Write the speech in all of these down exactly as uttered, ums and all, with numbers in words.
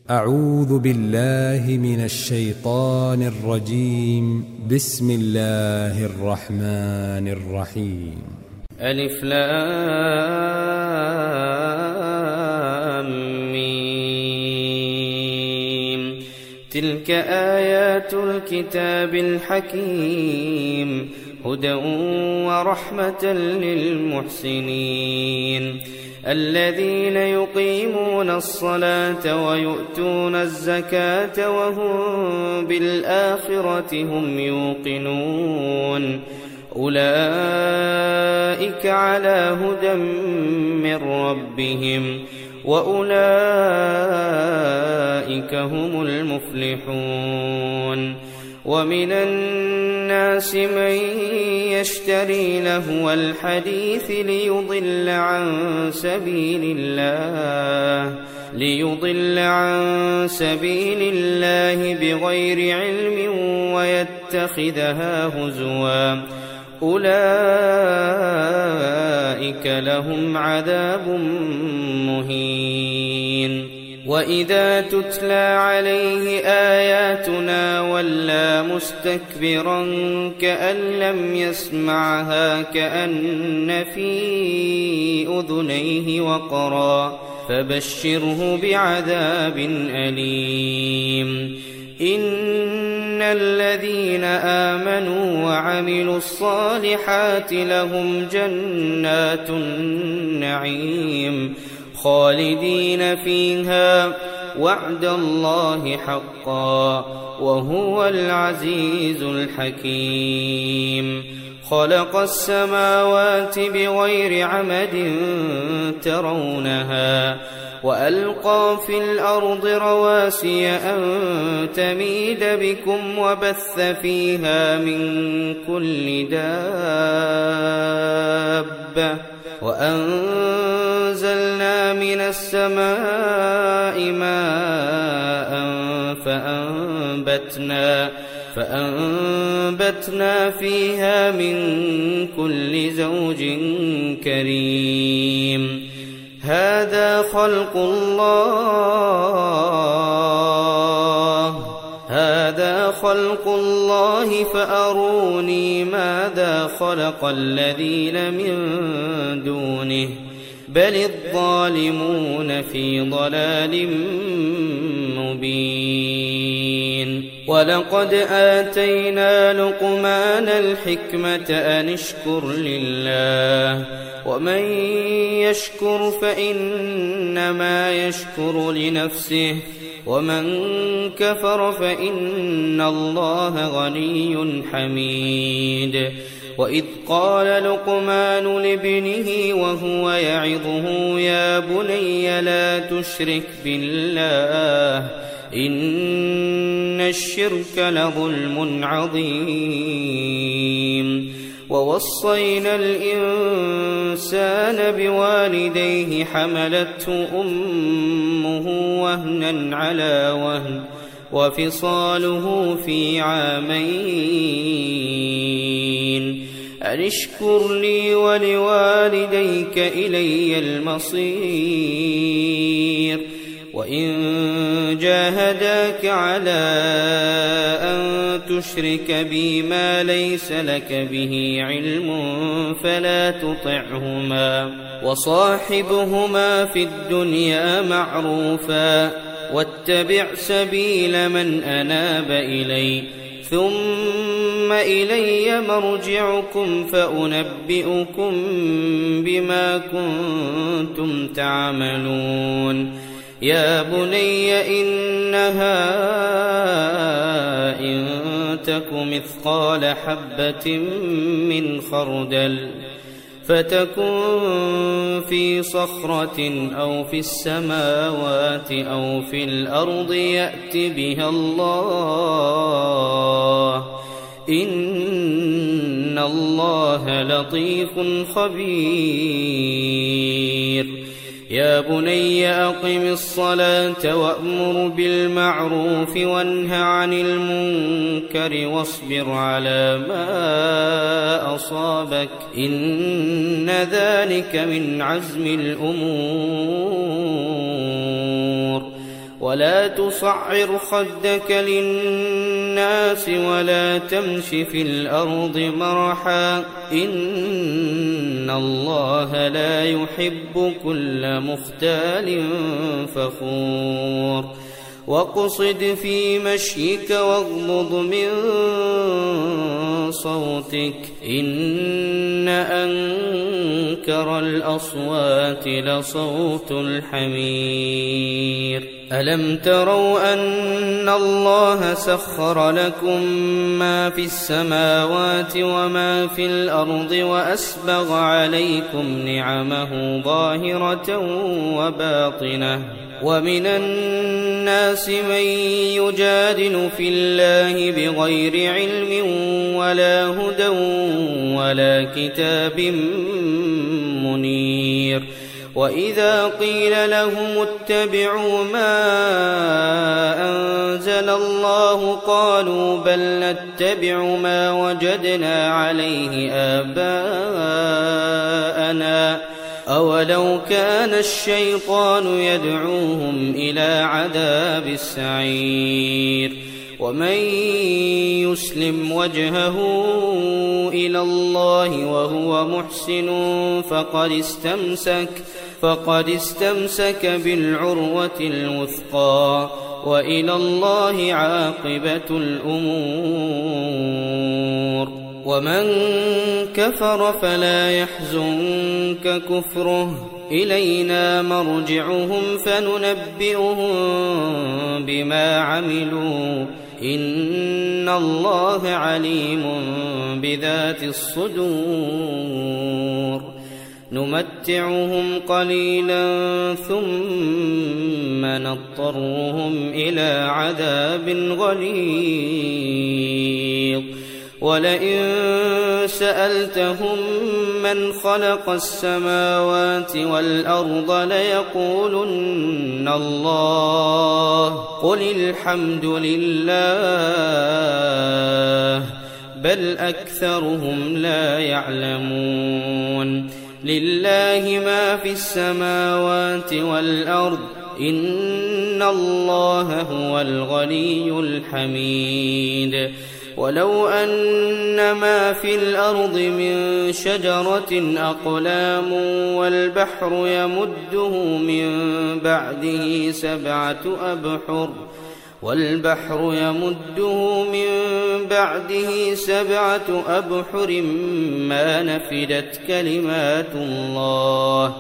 أعوذ بالله من الشيطان الرجيم. بسم الله الرحمن الرحيم. ألف لام ميم. تلك آيات الكتاب الحكيم، هدى ورحمة للمحسنين الذين يقيمون الصلاة ويؤتون الزكاة وهم بالآخرة هم يوقنون. أولئك على هدى من ربهم وأولئك هم المفلحون. ومن الناس من يشتري لهو الحديث ليضل عن سبيل الله ليضل عن سبيل الله بغير علم ويتخذها هزوا. أولئك لهم عذاب مهين. وإذا تتلى عليه آياتنا ولى مستكبرا كأن لم يسمعها كأن في أذنيه وقرا، فبشره بعذاب أليم. إن الذين آمنوا وعملوا الصالحات لهم جنات النعيم خالدين فيها وعد الله حقا وهو العزيز الحكيم. خلق السماوات بغير عمد ترونها وألقى في الأرض رواسي أن تميد بكم وبث فيها من كل دابة وأنزلنا من السماء ماء فأنبتنا فأنبتنا فيها من كل زوج كريم. هذا خلق الله هذا خلق الله فأروني ماذا خلق الذين من دونه بل الظالمون في ضلال مبين. ولقد آتينا لقمان الحكمة أن اشكر لله ومن يشكر فإنما يشكر لنفسه ومن كفر فإن الله غني حميد. وإذ قال لقمان لابنه وهو يعظه يا بني لا تشرك بالله إن الشرك لظلم عظيم. ووصينا الإنسان بوالديه حملته أمه وهنا على وهن وفصاله في عامين أن اشكر لي ولوالديك إلي المصير. وإن جاهداك على أن تشرك بي ما ليس لك به علم فلا تطعهما وصاحبهما في الدنيا معروفا واتبع سبيل من أناب إلي ثم إلي مرجعكم فأنبئكم بما كنتم تعملون. يا بني إنها إن تك مثقال حبة من خردل فتكن في صخرة أو في السماوات أو في الأرض يأت بها الله إن الله لطيف خبير. يا بني أقم الصلاة وأمر بالمعروف وانه عن المنكر واصبر على ما أصابك إن ذلك من عزم الأمور. ولا تصعر خدك للناس ولا تمش في الأرض مرحا إن الله لا يحب كل مختال فخور واقصد في مشيك واغضض من صوتك إن أنكر الأصوات لصوت الحمير ألم تروا أن الله سخر لكم ما في السماوات وما في الأرض وأسبغ عليكم نعمه ظاهرة وباطنة ومن الناس من يجادل في الله بغير علم ولا هدى ولا كتاب منير وإذا قيل لهم اتبعوا ما أنزل الله قالوا بل نتبع ما وجدنا عليه آباءنا أولو كان الشيطان يدعوهم إلى عذاب السعير ومن يسلم وجهه إلى الله وهو محسن فقد استمسك فقد استمسك بالعروة الوثقى وإلى الله عاقبة الأمور ومن كفر فلا يحزنك كفره إلينا مرجعهم فننبئهم بما عملوا إن الله عليم بذات الصدور نمتعهم قليلا ثم نضطرهم إلى عذاب غليظ ولئن سألتهم من خلق السماوات والأرض ليقولن الله قل الحمد لله بل أكثرهم لا يعلمون لله ما في السماوات والأرض إن الله هو الغني الحميد ولو أن ما في الأرض من شجرة أقلام والبحر يمده من بعده سبعة أبحر والبحر يمده من بعده سبعة أبحر ما نفدت كلمات الله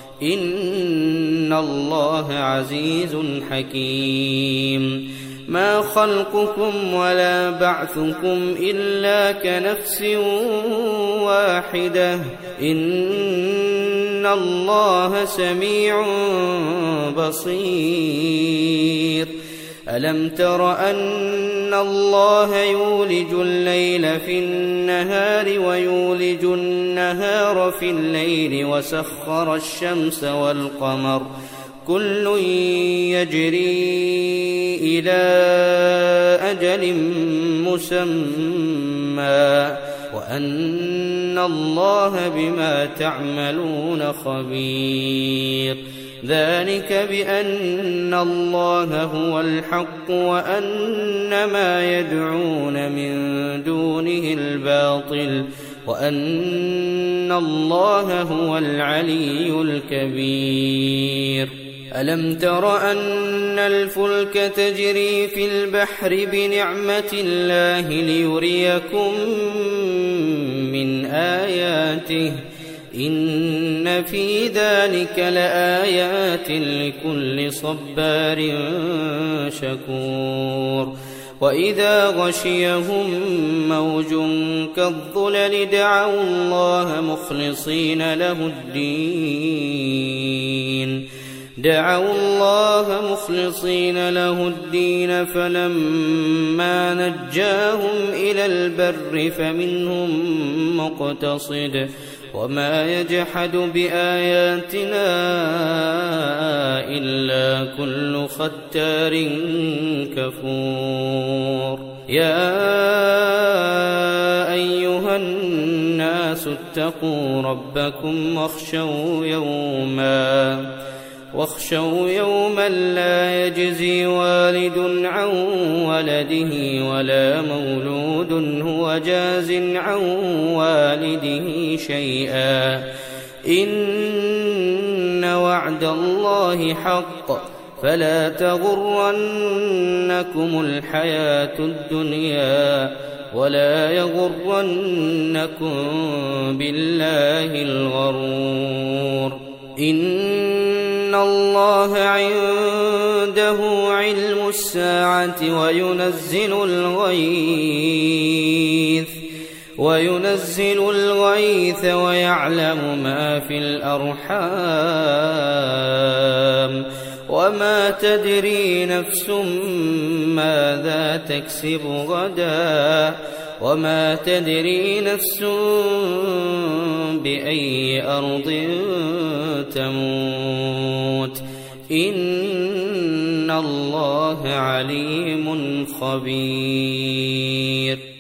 إن الله عزيز حكيم ما خلقكم ولا بعثكم إلا كنفس واحدة إن الله سميع بصير ألم تر أن الله يولج الليل في النهار ويولج النهار في الليل وسخر الشمس والقمر كل يجري إلى أجل مسمى وأن الله بما تعملون خبير ذلك بأن الله هو الحق وأن ما يدعون من دونه الباطل وأن الله هو العلي الكبير ألم تر أن الفلك تجري في البحر بنعمة الله ليريكم من آياته إن في ذلك لآيات لكل صبار شكور وإذا غشيهم موج كالظلل دعوا الله مخلصين له الدين دعوا الله مخلصين له الدين فلما نجاهم إلى البر فمنهم مقتصد وما يجحد بآياتنا إلا كل ختار كفور يا أيها الناس اتقوا ربكم واخشوا يوما واخشوا يوما لا يجزي والد عن ولده ولا مولود هو جاز عن والده شيئا إن وعد الله حق فلا تغرنكم الحياة الدنيا ولا يغرنكم بالله الغرور إن الله عنده علم الساعة وينزل الغيث وينزل الغيث ويعلم ما في الأرحام وما تدري نفس ماذا تكسب غدا وما تدري نفس بأي أرض تموت إن الله عليم خبير.